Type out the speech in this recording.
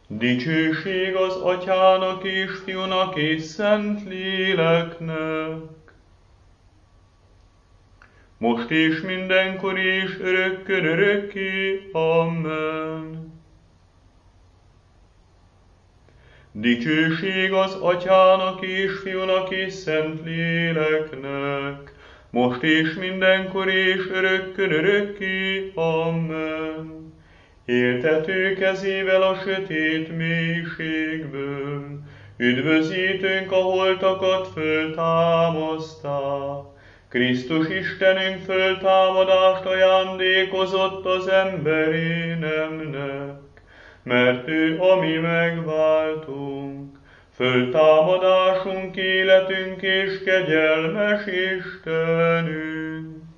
Dicsőség az Atyának és Fiúnak és Szent Léleknek, most és mindenkor és örökkön örökké. Amen. Dicsőség az Atyának és Fiúnak és Szent Léleknek, most és mindenkor és örökkön örökké. Amen. Éltető kezével a sötét mélységből, üdvözítőnk a holtakat föltámasztá. Krisztus Istenünk föltámadást ajándékozott az emberi nemnek, mert ő a mi megváltunk, föltámadásunk, életünk és kegyelmes Istenünk.